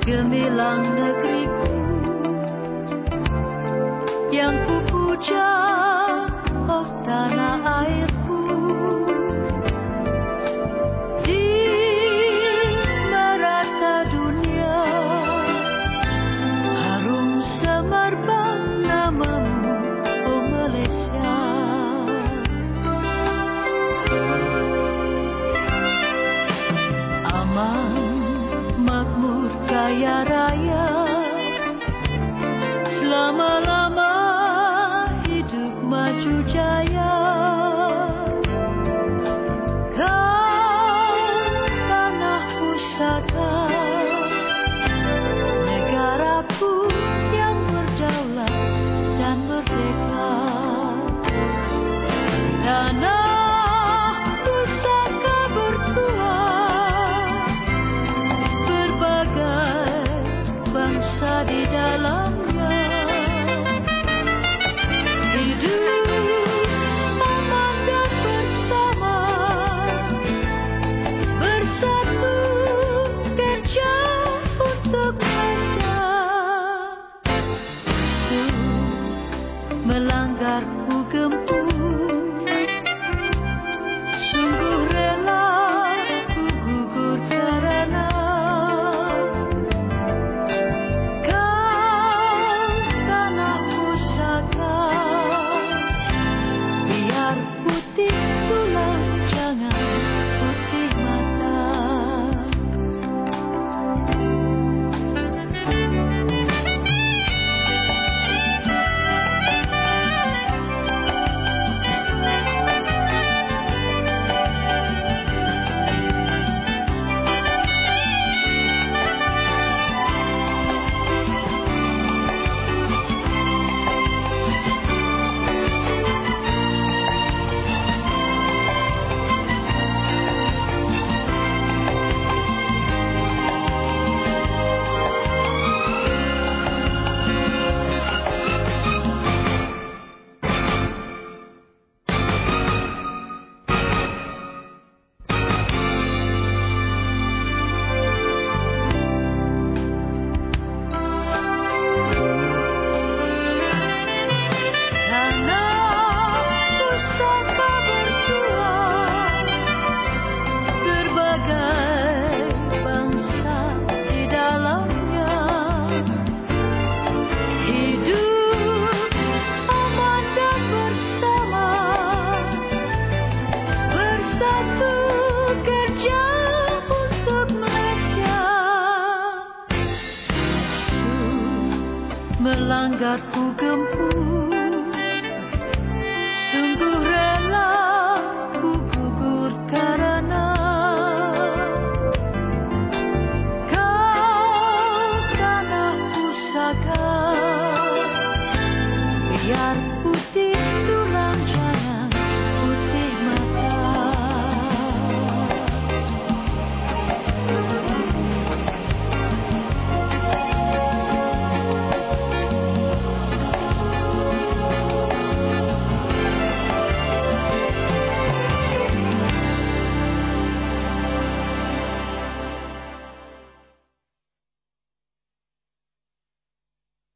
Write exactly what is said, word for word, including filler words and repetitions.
gemilang negeriku yang kupuja, oh tanah airku. Di merata dunia harum semerbak namamu, oh Malaysia. Aman, makmur, kaya raya, selama-lama hidup maju jaya. Kau tanah pusaka, negaraku yang berdaulat dan merdeka. Tanah pusaka bertuah, berbagai bangsa di dalamnya. Hidup aman dan bersama, bersatu kerja untuk Malaysia. Musuh melanggar ku gempur, sungguh rela ku gugur karena kau tanah pusaka. Biar putih tulang, jangan putih mata. Melanggar ku gempur,